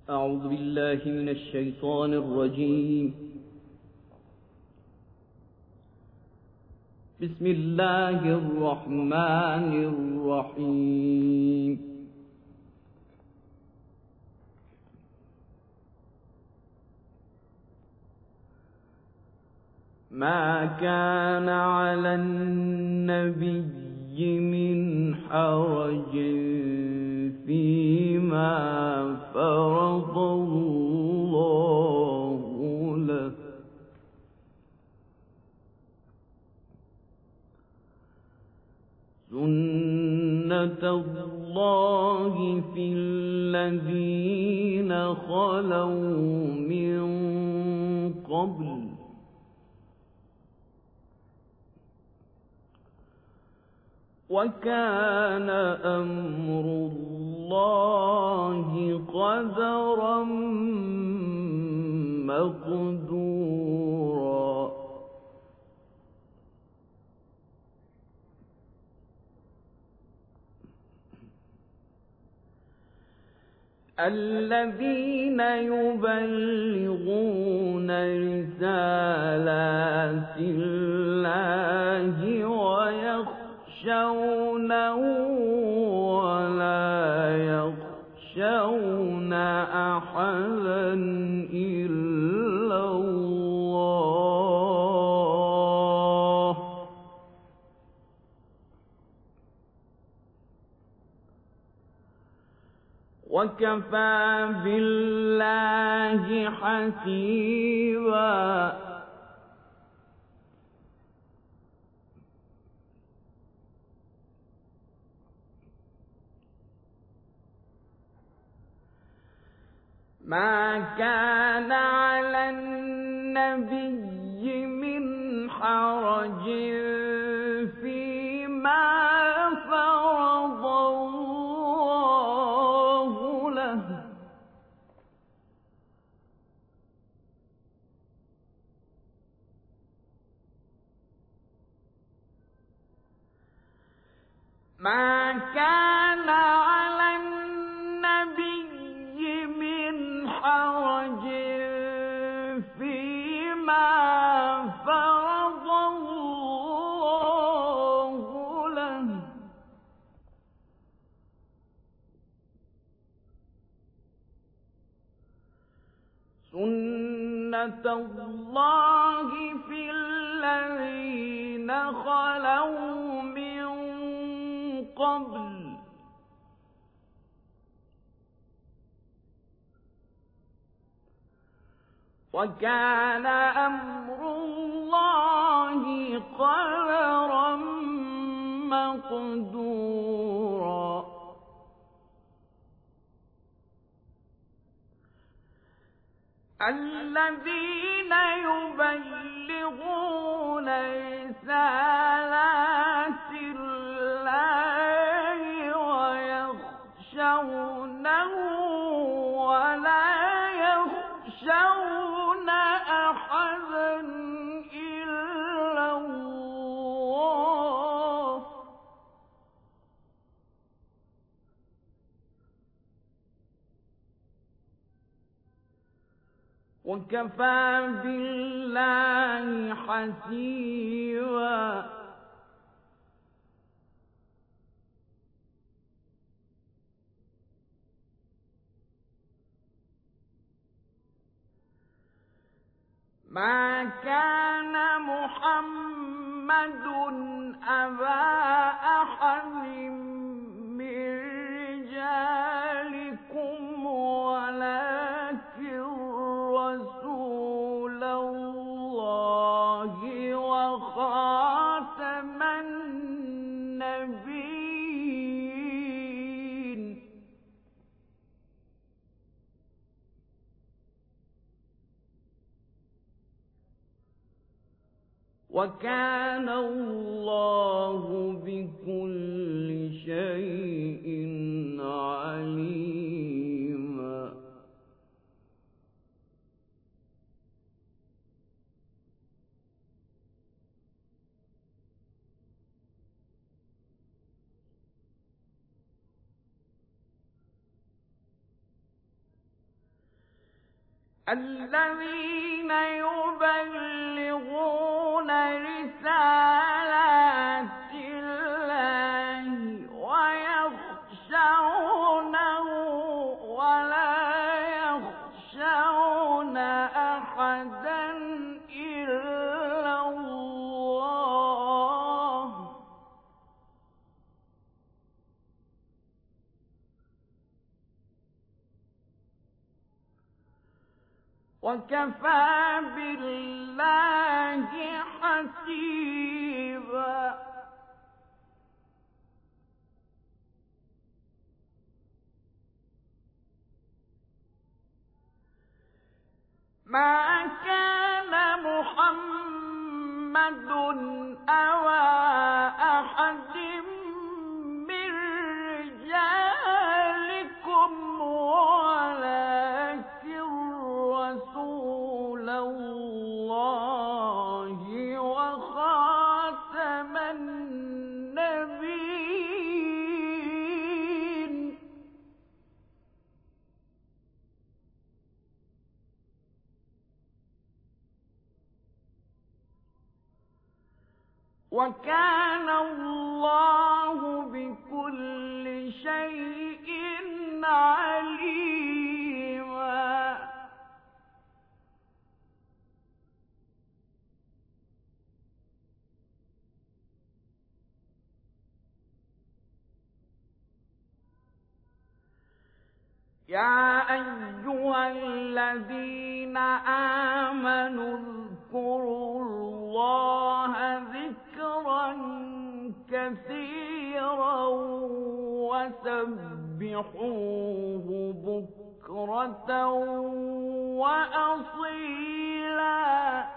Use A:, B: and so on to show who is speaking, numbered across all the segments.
A: أعوذ بالله من الشيطان الرجيم. بسم الله الرحمن الرحيم. ما كان على النبي من حرج فيما فرض الله له، سنة الله في الذين خلوا من قبل، وكان أمر الله قدرا مقدورا. الذين يبلغون رسالات الله ويخشونه ولا يخشون أحدا إلا الله، وكفى بالله حسيبا. ما كان على النبي من حرج فيما فرض الله له، ما كان على النبي من حرج فيما فرض الله له، سنة الله في الذين خلوا من قبل، وكان أمر الله قدرا مقدورا. الذين يبلغون رسالات الله ويخشونه ولا يخشون أحدا إلا الله، وكفى بالله حسيبا. ما كان محمد أبا أحد من رجالكم ولكن رسول الله وخاتم النبيين، وكان الله بكل شيء عليما.
B: الذين يبلغون رسالات الله ويخشونه ولا يخشون أحدا إلا الله وكفى بالله حسيبا. ما كان محمد أبا أحد من رجالكم ولكن رسول الله وخاتم النبيين. وكان الله بكل شيء عليما. يا أيها الذين آمنوا اذكروا الله ذكرا كثيرا وسبحوه بكرة وأصيلا.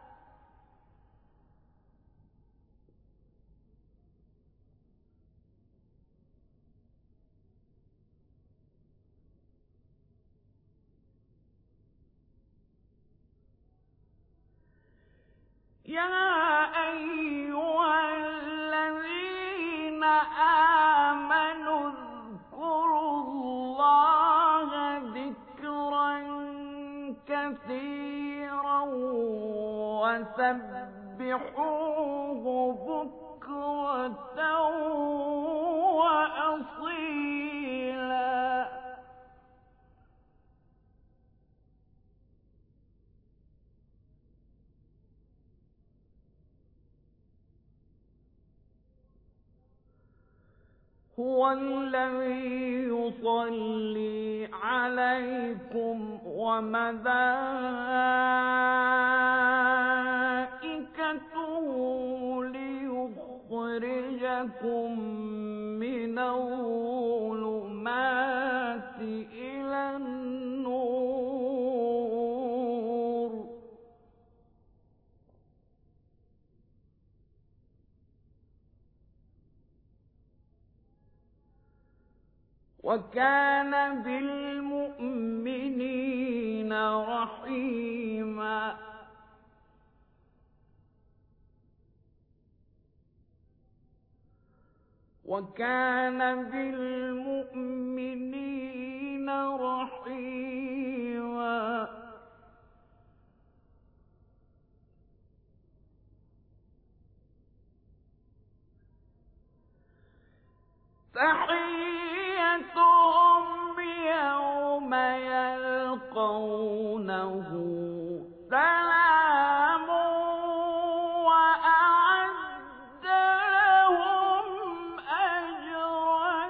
B: يا أيها الذين آمنوا اذكروا الله ذكرا كثيرا وسبحوه بكرة وأصيلا. هو الذي يصلي عليكم وملائكته ليخرجكم من الظلمات إلى النور. وكان بالمؤمنين رحيما. وكان بالمؤمنين رحيما. تحيتهم يوم يلقونه سلام وأعد لهم أجرا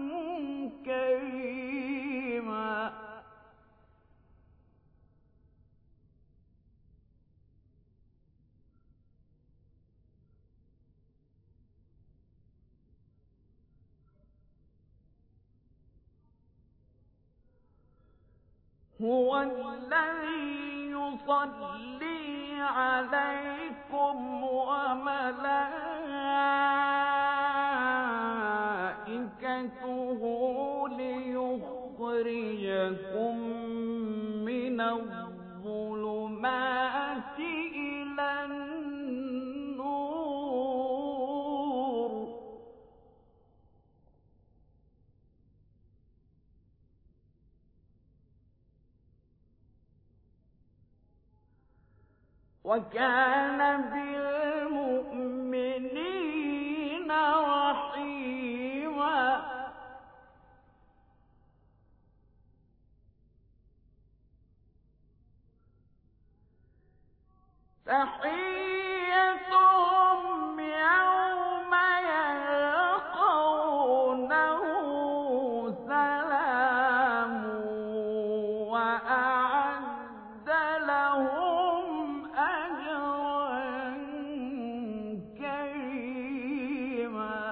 B: كريما. هو الذي يصلي عليكم وملائكته ليخرجكم من الظلمات إلى النور. وكان بالمؤمنين رحيما تحيتهم يوم يلقونه سلام وأعد لهم أجرا كريما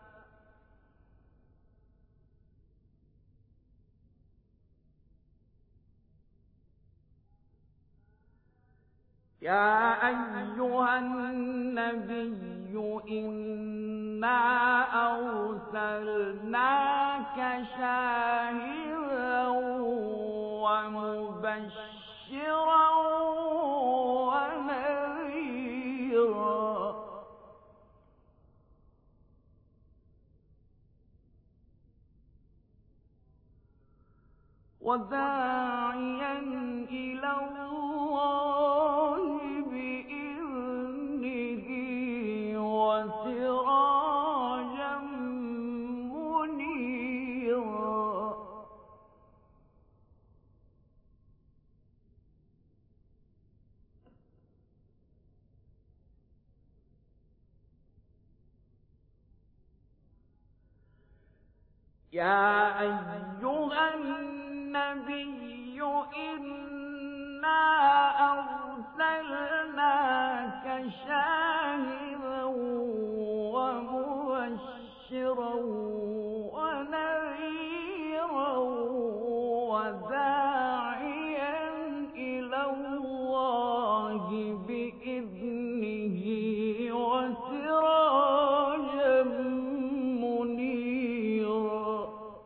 B: يا أيها النبي إنا أرسلناك شاهدا ومبشرا ونذيرا وداعيا إلى الله بإذنه وسراجا منيرا يا أيها النبي إنا أرسلناك شاهدا ومبشرا ونذيرا وداعيا إلى الله بإذنه وسراجا منيرا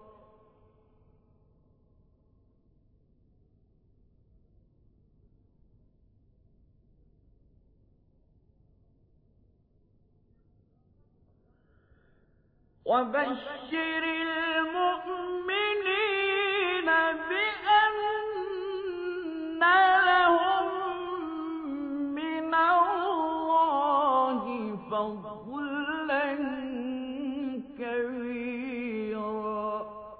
B: وبشر المؤمنين بأن لهم من الله فضلا كبيرا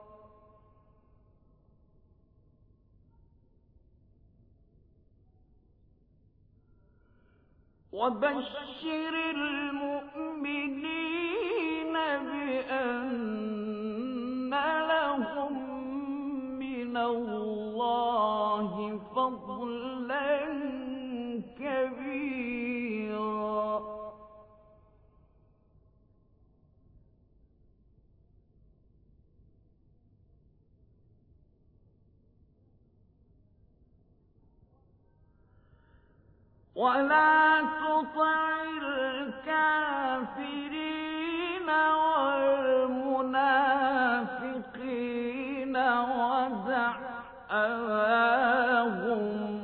B: وبشر المؤمنين بأن لهم من الله فضلا كبيرا ولا تطع الكافرين والمنافقين ودع أذاهم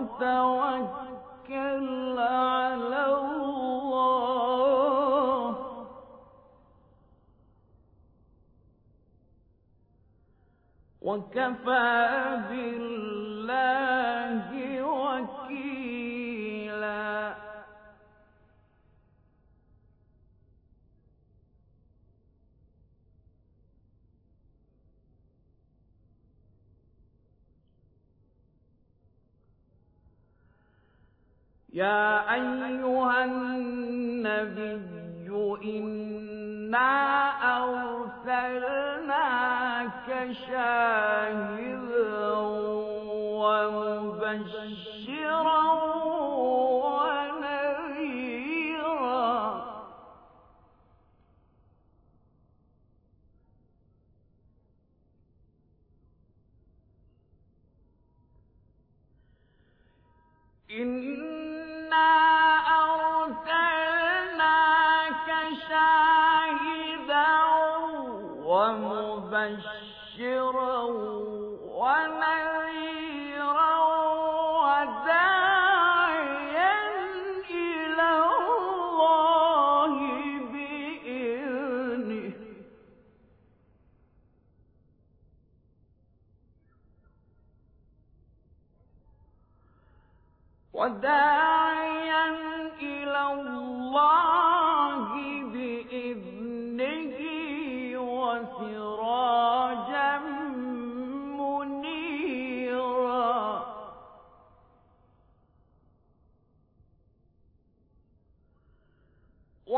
B: وتوكل على الله وكفى بالله وكيلا يا أيها النبي إنا أرسلناك شاهدا ومبشرا ونذيرا إنا أرسلناك شاهدا ومبشرا ونذيرا وداعيا إلى الله بإذنه وداعيا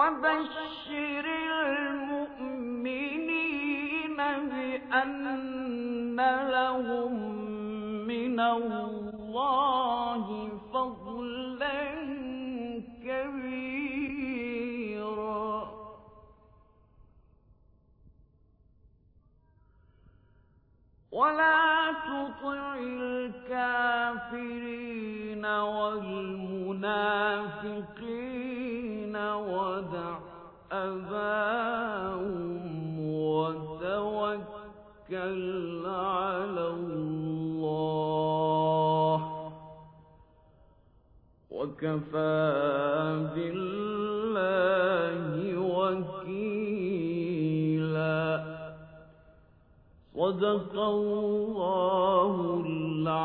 B: وبشر المؤمنين بأن لهم من الله فضلا كبيرا ولا تطع الكافرين والمنافقين ودع أذاهم وتوكل على الله وكفى بالله وكيلا صدق الله العظيم.